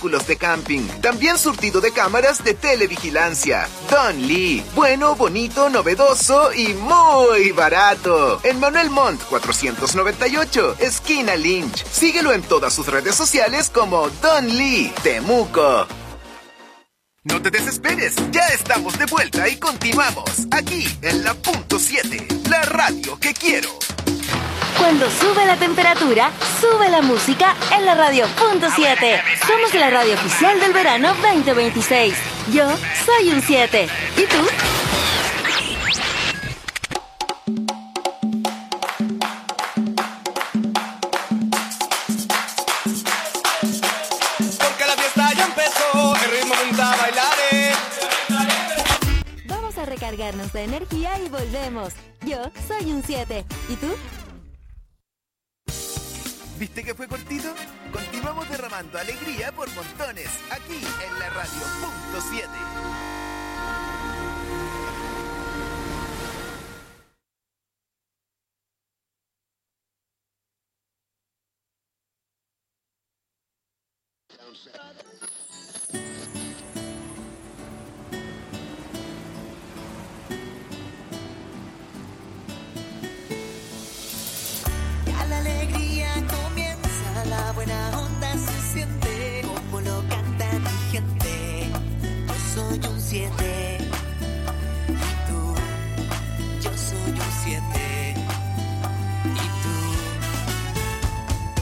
artículos de camping. También surtido de cámaras de televigilancia. Don Lee. Bueno, bonito, novedoso y muy barato. En Manuel Montt 498, esquina Lynch. Síguelo en todas sus redes sociales como Don Lee, Temuco. No te desesperes, ya estamos de vuelta y continuamos aquí en la Punto 7, la radio que quiero. Cuando sube la temperatura, sube la música en la radio Punto 7. Somos la radio oficial del verano 2026. Yo soy un 7. ¿Y tú? Porque la fiesta ya empezó, el ritmo punta bailaré. Vamos a recargarnos de energía y volvemos. Yo soy un 7. ¿Y tú? ¿Viste que fue cortito? Continuamos derramando alegría por montones, aquí en la radio Punto 7. Ya la alegría comienza, la buena onda se siente, como lo canta mi gente. Yo soy un 7.